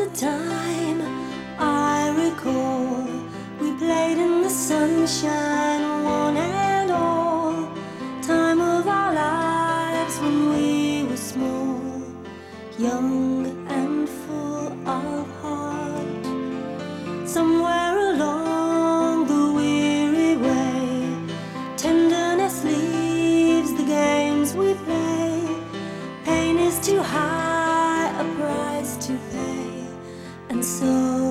a time I recall. We played in the sunshine, one and all. Time of our lives when we were small, young and full of heart. Somewhere along the weary way, tenderness leaves the games we play. Pain is too high a price to pay, and so